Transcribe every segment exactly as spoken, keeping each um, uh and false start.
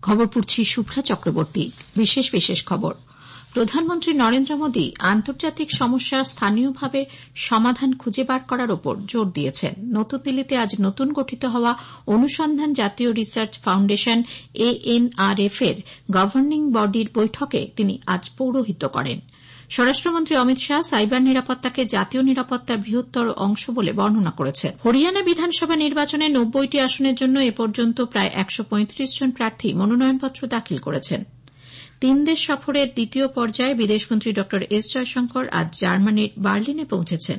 খবর পড়ছি শুভ্রা চক্রবর্তী। বিশেষ বিশেষ খবর। প্রধানমন্ত্রী নরেন্দ্র মোদী আন্তর্জাতিক সমস্যার স্থানীয়ভাবে সমাধান খুঁজে বার করার উপর জোর দিয়েছেন। নতুন দিল্লিতে আজ নতুন গঠিত হওয়া অনুসন্ধান জাতীয় research foundation A N R F এর গভর্নিং বডির বৈঠকে তিনি আজ পৌরোহিত্য করেন। স্বরাষ্ট্রমন্ত্রী অমিত শাহ সাইবার নিরাপত্তাকে জাতীয় নিরাপত্তার বৃহত্তর অংশ বলে বর্ণনা করেছেন। হরিয়ানা বিধানসভা নির্বাচনে নব্বইটি আসনের জন্য এ পর্যন্ত প্রায় একশো পঁয়ত্রিশ জন প্রার্থী মনোনয়নপত্র দাখিল করেছেন। তিন দেশ সফরের দ্বিতীয় পর্যায়ে বিদেশমন্ত্রী ড এস জয়শঙ্কর আজ জার্মানির বার্লিনে পৌঁছেছেন।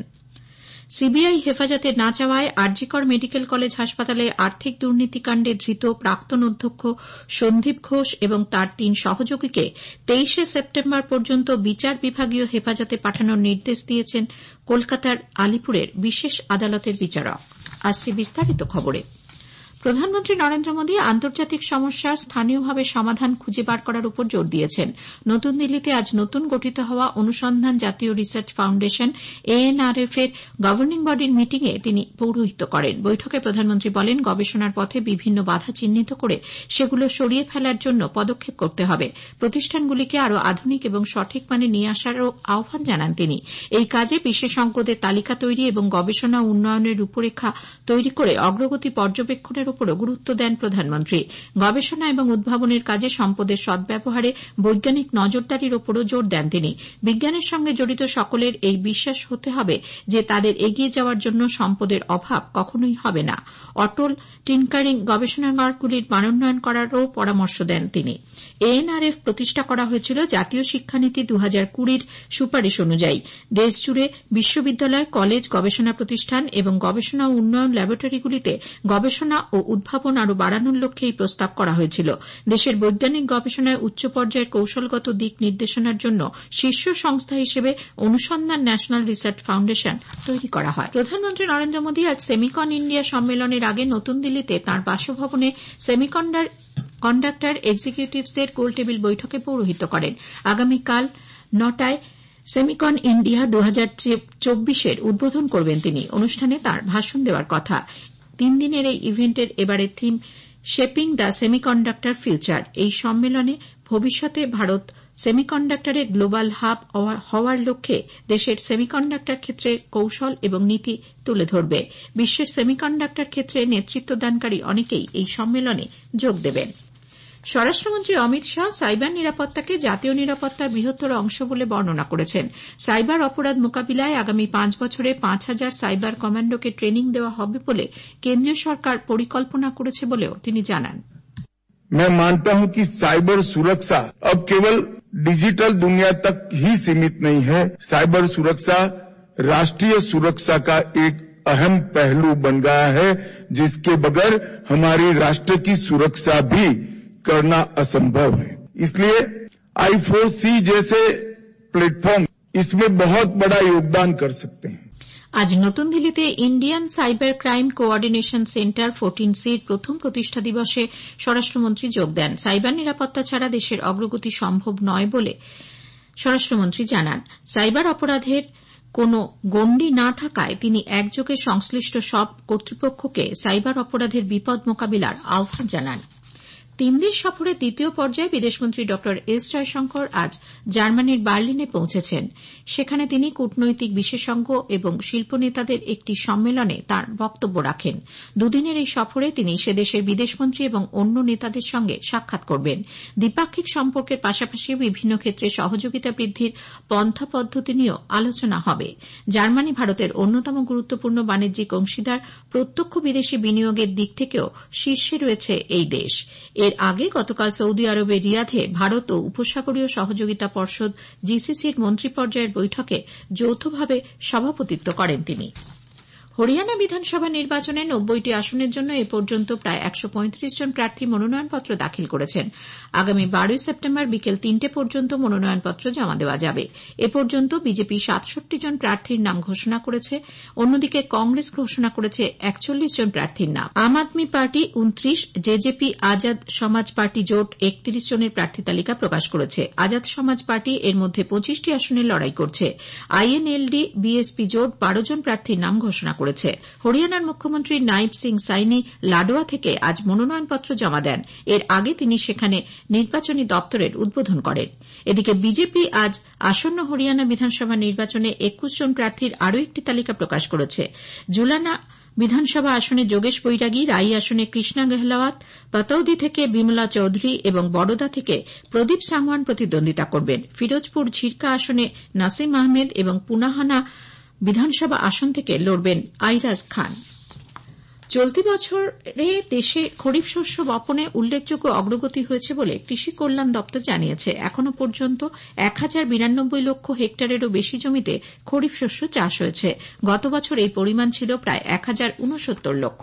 সিবিআই হেফাজতে না চাওয়ায় আরজিকর মেডিকেল কলেজ হাসপাতালে আর্থিক দুর্নীতিকাণ্ডে ধৃত প্রাক্তন অধ্যক্ষ সন্দীপ ঘোষ এবং তার তিন সহযোগীকে তেইশে সেপ্টেম্বর পর্যন্ত বিচার বিভাগীয় হেফাজতে পাঠানোর নির্দেশ দিয়েছেন কলকাতার আলিপুরের বিশেষ আদালতের বিচারক। আসছে বিস্তারিত খবরে। প্রধানমন্ত্রী নরেন্দ্র মোদী আন্তর্জাতিক সমস্যার স্থানীয়ভাবে সমাধান খুঁজে বার করার উপর জোর দিয়েছেন। নতুন দিল্লিতে আজ নতুন গঠিত হওয়া অনুসন্ধান জাতীয় research foundation A N R F এর গভর্নিং বডির মিটিংয়ে তিনি পৌরোহিত্য করেন। বৈঠকে প্রধানমন্ত্রী বলেন, গবেষণার পথে বিভিন্ন বাধা চিহ্নিত করে সেগুলো সরিয়ে ফেলার জন্য পদক্ষেপ করতে হবে। প্রতিষ্ঠানগুলিকে আরও আধুনিক এবং সঠিক মানে নিয়ে আসারও আহ্বান জানান তিনি। এই কাজে বিশেষজ্ঞদের তালিকা তৈরি এবং গবেষণা ও উন্নয়নের রূপরেখা তৈরি করে অগ্রগতি পর্যবেক্ষণের উপরও গুরুত্ব দেন প্রধানমন্ত্রী। গবেষণা এবং উদ্ভাবনের কাজে সম্পদের সদ্ব্যবহারে বৈজ্ঞানিক নজরদারির উপরও জোর দেন তিনি। বিজ্ঞানের সঙ্গে জড়িত সকলের এই বিশ্বাস হতে হবে যে তাদের এগিয়ে যাওয়ার জন্য সম্পদের অভাব কখনোই হবে না। অটল টিনকারিং গবেষণাগারগুলির মানোন্নয়ন করারও পরামর্শ দেন তিনি। এ এন আর এফ প্রতিষ্ঠা করা হয়েছিল জাতীয় শিক্ষানীতি দু হাজার কুড়ির সুপারিশ অনুযায়ী। দেশজুড়ে বিশ্ববিদ্যালয়, কলেজ, গবেষণা প্রতিষ্ঠান এবং গবেষণা ও উন্নয়ন ল্যাবরেটরিগুলিতে গবেষণা ও উদ্ভাবন আরও বাড়ানোর লক্ষ্যে এই প্রস্তাব করা হয়েছিল। দেশের বৈজ্ঞানিক গবেষণায় উচ্চ পর্যায়ের কৌশলগত দিক নির্দেশনার জন্য শীর্ষ সংস্থা হিসেবে অনুসন্ধান ন্যাশনাল রিসার্চ ফাউন্ডেশন তৈরি করা হয়। প্রধানমন্ত্রী নরেন্দ্র মোদী আজ সেমিকন ইন্ডিয়া সম্মেলনের আগে নতুন দিল্লিতে তাঁর বাসভবনে সেমিকন্ডাক্টর এক্সিকিউটিভসদের গোলটেবিল বৈঠকে পৌরোহিত্য করেন। আগামীকাল নটায় সেমিকন ইন্ডিয়া দু হাজার চব্বিশের উদ্বোধন করবেন তিনি। অনুষ্ঠানে তাঁর ভাষণ দেওয়ার কথা। তিন দিনের এই ইভেন্টের এবারের theme shaping the semiconductor future. এই সম্মেলনে ভবিষ্যতে ভারত সেমিকন্ডাক্টরে গ্লোবাল হাব হওয়ার লক্ষ্যে দেশের সেমিকন্ডাক্টর ক্ষেত্রের কৌশল এবং নীতি তুলে ধরবে। বিশ্বের সেমিকন্ডাক্টর ক্ষেত্রে নেতৃত্বদানকারী অনেকেই এই সম্মেলনে যোগ দেবেন। স্বরাষ্ট্রমন্ত্রী অমিত শাহ সাইবার নিরাপত্তাকে জাতীয় নিরাপত্তার বৃহত্তর অংশ বলে বর্ণনা করেছেন। সাইবার অপরাধ মোকাবিলায় আগামী পাঁচ বছরে পাঁচ হাজার সাইবার কমান্ডোকে ট্রেনিং দেওয়া হবে বলে কেন্দ্রীয় সরকার পরিকল্পনা করেছে বলেও তিনি জানান। मैं मानता हूं कि साइबर सुरक्षा अब केवल डिजिटल दुनिया तक ही सीमित नहीं है। साइबर सुरक्षा राष्ट्रीय सुरक्षा का एक अहम पहलू बन गया है, जिसके बगैर हमारी राष्ट्र की सुरक्षा भी करना असंभव है। इसलिए आई फोर सी जैसे प्लेटफॉर्म इसमें बहुत बड़ा योगदान कर सकते हैं। আজ নতুন দিল্লিতে Indian cyber crime coordination centre fourteen সির প্রথম প্রতিষ্ঠা দিবসে স্বরাষ্ট্রমন্ত্রী যোগ দেন। সাইবার নিরাপত্তা ছাড়া দেশের অগ্রগতি সম্ভব নয় বলে স্বরাষ্ট্রমন্ত্রী জানান। সাইবার অপরাধের কোন গণ্ডি না থাকায় তিনি একযোগে সংশ্লিষ্ট সব কর্তৃপক্ষকে সাইবার অপরাধের বিপদ মোকাবিলার আহ্বান জানান। তিন দেশ সফরের দ্বিতীয় পর্যায়ে বিদেশমন্ত্রী ড এস জয়শঙ্কর আজ জার্মানির বার্লিনে পৌঁছেছেন। সেখানে তিনি কূটনৈতিক বিশেষজ্ঞ এবং শিল্প নেতাদের একটি সম্মেলনে তাঁর বক্তব্য রাখেন। দুদিনের এই সফরে তিনি সে দেশের বিদেশমন্ত্রী এবং অন্য নেতাদের সঙ্গে সাক্ষাৎ করবেন। দ্বিপাক্ষিক সম্পর্কের পাশাপাশি বিভিন্ন ক্ষেত্রে সহযোগিতা বৃদ্ধির পন্থা পদ্ধতি নিয়েও আলোচনা হবে। জার্মানি ভারতের অন্যতম গুরুত্বপূর্ণ বাণিজ্যিক অংশীদার। প্রত্যক্ষ বিদেশি বিনিয়োগের দিক থেকেও শীর্ষে রয়েছে এই দেশ। এর আগে গতকাল সৌদি আরবের রিয়াধে ভারত ও উপসাগরীয় সহযোগিতা পর্ষদ জিসিসির মন্ত্রী পর্যায়ের বৈঠকে যৌথভাবে সভাপতিত্ব করেন তিনি। হরিয়ানা বিধানসভা নির্বাচনে নব্বইটি আসনের জন্য এ পর্যন্ত প্রায় একশো পঁয়ত্রিশ জন প্রার্থী মনোনয়নপত্র দাখিল করেছেন। আগামী বারোই সেপ্টেম্বর বিকেল তিনটে পর্যন্ত মনোনয়নপত্র জমা দেওয়া যাবে। এ পর্যন্ত বিজেপি সাতষট্টি জন প্রার্থীর নাম ঘোষণা করেছে। অন্যদিকে কংগ্রেস ঘোষণা করেছে একচল্লিশ জন প্রার্থীর নাম। আম আদমি পার্টি উনত্রিশ, জেজেপি আজাদ সমাজ পার্টি জোট একত্রিশ জনের প্রার্থী তালিকা প্রকাশ করেছে। আজাদ সমাজ পার্টি এর মধ্যে পঁচিশটি আসনে লড়াই করছে। আইএনএলডি বিএসপি জোট বারো জন প্রার্থীর নাম ঘোষণা করেছে। করেছে। হরিয়ানার মুখ্যমন্ত্রী নাইব সিং সাইনি লাডোয়া থেকে আজ মনোনয়নপত্র জমা দেন। এর আগে তিনি সেখানে নির্বাচনী দপ্তরের উদ্বোধন করেন। এদিকে বিজেপি আজ আসন্ন হরিয়ানা বিধানসভা নির্বাচনে একুশ জন প্রার্থীর আরও একটি তালিকা প্রকাশ করেছে। জুলানা বিধানসভা আসনে যোগেশ বৈরাগী, রাই আসনে কৃষ্ণা গেহলওয়াত, পাতৌদি থেকে বিমলা চৌধুরী এবং বড়োদা থেকে প্রদীপ সাংওয়ান প্রতিদ্বন্দ্বিতা করবেন। ফিরোজপুর ঝিরকা আসনে নাসিম আহমেদ এবং পুনাহানা বিধানসভা আসন থেকে লড়বেন আইরাজ খান। চলতি বছরে দেশে খরিফ শস্য বপনে উল্লেখযোগ্য অগ্রগতি হয়েছে বলে কৃষি কল্যাণ দপ্তর জানিয়েছে। এখনো পর্যন্ত এক হাজার বিরানব্বই লক্ষ হেক্টরেরও বেশি জমিতে খরিফ শস্য চাষ হয়েছে। গত বছর এই পরিমাণ ছিল প্রায় এক হাজার ঊনসত্তর লক্ষ।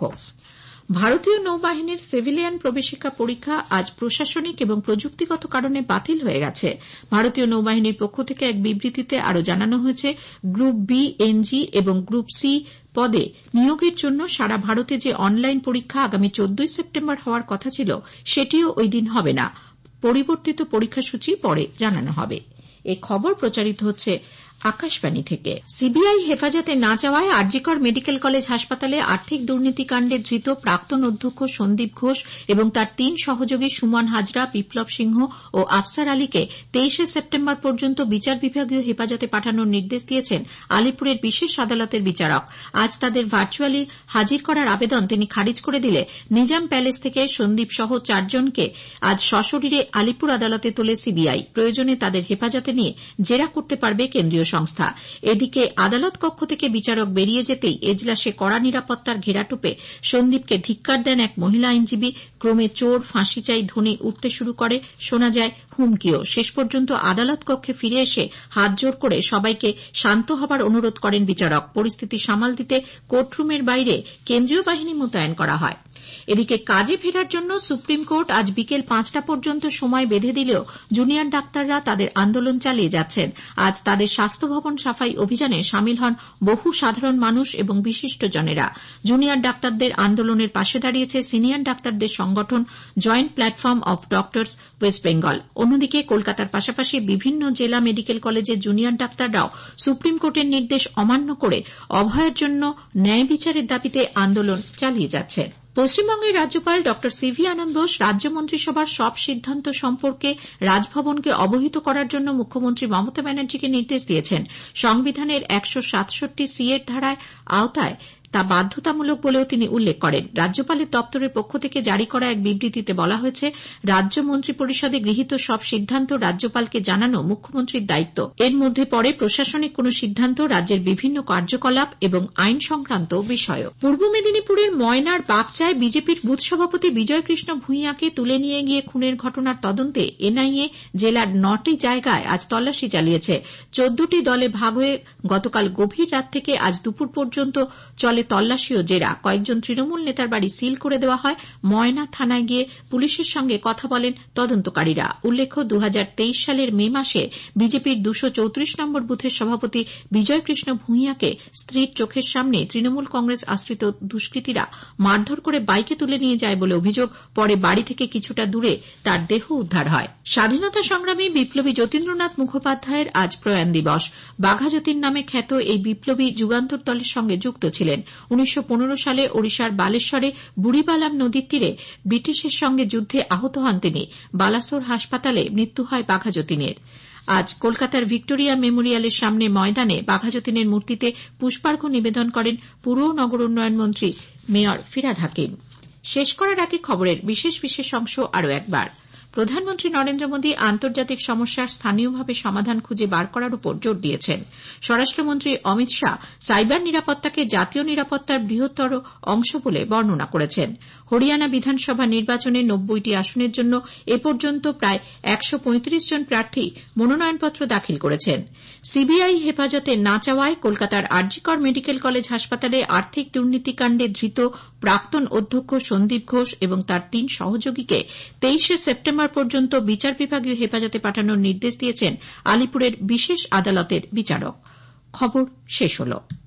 ভারতীয় নৌবাহিনীর সিভিলিয়ান প্রবেশিকা পরীক্ষা আজ প্রশাসনিক এবং প্রযুক্তিগত কারণে বাতিল হয়ে গেছে। ভারতীয় নৌবাহিনীর পক্ষ থেকে এক বিবৃতিতে আরও জানানো হয়েছে, গ্রুপ বি, এনজি এবং গ্রুপ সি পদে নিয়োগের জন্য সারা ভারতে যে অনলাইন পরীক্ষা আগামী চোদ্দই সেপ্টেম্বর হওয়ার কথা ছিল সেটিও ওই দিন হবে না। পরিবর্তিত পরীক্ষাসূচি পরে জানানো হবে। এই খবর প্রচারিত হচ্ছে আকাশবাণী থেকে। সিবিআই হেফাজতে না যাওয়ায় আরজিকর মেডিকেল কলেজ হাসপাতালে আর্থিক দুর্নীতিকাণ্ডে ধৃত প্রাক্তন অধ্যক্ষ সন্দীপ ঘোষ এবং তার তিন সহযোগী সুমন হাজরা, বিপ্লব সিংহ ও আফসার আলীকে তেইশে সেপ্টেম্বর পর্যন্ত বিচার বিভাগীয় হেফাজতে পাঠানোর নির্দেশ দিয়েছেন আলিপুরের বিশেষ আদালতের বিচারক। আজ তাদের ভার্চুয়ালি হাজির করার আবেদন তিনি খারিজ করে দিলে নিজাম প্যালেস থেকে সন্দীপ সহ চারজনকে আজ সশরীরে আলিপুর আদালতে তোলে সিবিআই। প্রয়োজনে তাদের হেফাজতে নিয়ে জেরা করতে পারবে কেন্দ্রীয় সংস্থা। এদিকে আদালত কক্ষ থেকে বিচারক বেরিয়ে যেতেই এজলাসে কড়া নিরাপত্তার ঘেরাটোপে সন্দীপকে ধিক্কার দেন এক মহিলা আইনজীবী। ক্রমে চোর, ফাঁসি চাই ধ্বনি উঠতে শুরু করে, শোনা যায় হুমকিও। শেষ পর্যন্ত আদালত কক্ষে ফিরে এসে হাত জোড় করে সবাইকে শান্ত হবার অনুরোধ করেন বিচারক। পরিস্থিতি সামাল দিতে কোর্টরুমের বাইরে কেন্দ্রীয় বাহিনী মোতায়েন করা হয়। এদিকে কাজে ফেরার জন্য সুপ্রিম কোর্ট আজ বিকেল পাঁচটা পর্যন্ত সময় বেঁধে দিলেও জুনিয়র ডাক্তাররা তাদের আন্দোলন চালিয়ে যাচ্ছেন। আজ তাদের স্বাস্থ্য ভবন সাফাই অভিযানে সামিল হন বহু সাধারণ মানুষ এবং বিশিষ্টজনেরা। জুনিয়র ডাক্তারদের আন্দোলনের পাশে দাঁড়িয়েছে সিনিয়র ডাক্তারদের সংগঠন joint platform of doctors west Bengal. অন্যদিকে কলকাতার পাশাপাশি বিভিন্ন জেলা মেডিকেল কলেজের জুনিয়র ডাক্তাররাও সুপ্রিম কোর্টের নির্দেশ অমান্য করে অভয়ের জন্য ন্যায় বিচারের দাবিতে আন্দোলন চালিয়ে যাচ্ছেন। পশ্চিমবঙ্গের রাজ্যপাল ড সিভি আনন্দ বোস রাজ্য মন্ত্রিসভার সব সিদ্ধান্ত সম্পর্কে রাজভবনকে অবহিত করার জন্য মুখ্যমন্ত্রী মমতা ব্যানার্জিকে নির্দেশ দিয়েছেন। সংবিধানের একশো সাতষট্টি সি এর ধারার আওতায় তা বাধ্যতামূলক বলেও তিনি উল্লেখ করেন। রাজ্যপালের দপ্তরের পক্ষ থেকে জারি করা এক বিবৃতিতে বলা হয়েছে, রাজ্য মন্ত্রিপরিষদে গৃহীত সব সিদ্ধান্ত রাজ্যপালকে জানানো মুখ্যমন্ত্রীর দায়িত্ব। এর মধ্যে পড়ে প্রশাসনিক কোন সিদ্ধান্ত, রাজ্যের বিভিন্ন কার্যকলাপ এবং আইন সংক্রান্ত বিষয়ও। পূর্ব মেদিনীপুরের ময়নার বাগচায় বিজেপির বুথ সভাপতি বিজয় কৃষ্ণ ভূঁইয়াকে তুলে নিয়ে গিয়ে খুনের ঘটনার তদন্তে এনআইএ জেলার নটি জায়গায় আজ তল্লাশি চালিয়েছে। চোদ্দটি দলে ভাগ হয়ে গতকাল গভীর রাত থেকে আজ দুপুর পর্যন্ত চলে তল্লাশি ও জেরা। কয়েকজন তৃণমূল নেতার বাড়ি সিল করে দেওয়া হয়। ময়না থানায় গিয়ে পুলিশের সঙ্গে কথা বলেন তদন্তকারীরা। উল্লেখ্য, দু হাজার তেইশ সালের মে মাসে বিজেপির দুশো চৌত্রিশ নম্বর বুথের সভাপতি বিজয় কৃষ্ণ ভূঁইয়াকে স্ত্রীর চোখের সামনে তৃণমূল কংগ্রেস আশ্রিত দুষ্কৃতীরা মারধর করে বাইকে তুলে নিয়ে যায় বলে অভিযোগ। পরে বাড়ি থেকে কিছুটা দূরে তার দেহ উদ্ধার হয়। স্বাধীনতা সংগ্রামী বিপ্লবী যতীন্দ্রনাথ মুখোপাধ্যায়ের আজ প্রয়াণ দিবস। বাঘাযতীন নামে খ্যাত এই বিপ্লবী যুগান্তর দলের সঙ্গে যুক্ত ছিলেন। উনিশশো পনেরো সালে ওড়িশার বালেশ্বরে বুড়িবালাম নদীর তীরে ব্রিটিশের সঙ্গে যুদ্ধে আহত হন তিনি। বালাসোর হাসপাতালে মৃত্যু হয় বাঘাযতীনের। আজ কলকাতার ভিক্টোরিয়া মেমোরিয়ালের সামনে ময়দানে বাঘাযতীনের মূর্তিতে পুষ্পার্ঘ্য নিবেদন করেন পুর ও নগর উন্নয়ন মন্ত্রী মেয়র ফিরহাদ হাকিম। শেষ করার আগে খবরের বিশেষ বিশেষ অংশ আরও একবার। প্রধানমন্ত্রী নরেন্দ্র মোদী আন্তর্জাতিক সমস্যার স্থানীয়ভাবে সমাধান খুঁজে বার করার উপর জোর দিয়েছেন। স্বরাষ্ট্রমন্ত্রী অমিত শাহ সাইবার নিরাপত্তাকে জাতীয় নিরাপত্তার বৃহত্তর অংশ বলে বর্ণনা করেছেন। হরিয়ানা বিধানসভা নির্বাচনে নব্বইটি আসনের জন্য এ পর্যন্ত প্রায় একশো পঁয়ত্রিশ জন প্রার্থী মনোনয়নপত্র দাখিল করেছেন। সিবিআই হেফাজতে না চাওয়ায় কলকাতার আরজিকর মেডিকেল কলেজ হাসপাতালে আর্থিক দুর্নীতিকাণ্ডে ধৃত প্রাক্তন অধ্যক্ষ সন্দীপ ঘোষ এবং তার তিন সহযোগীকে তেইশে সেপ্টেম্বর পর্যন্ত বিচার বিভাগীয় হেফাজতে পাঠানোর নির্দেশ দিয়েছেন আলিপুরের বিশেষ আদালতের বিচারক। খবর শেষ হল।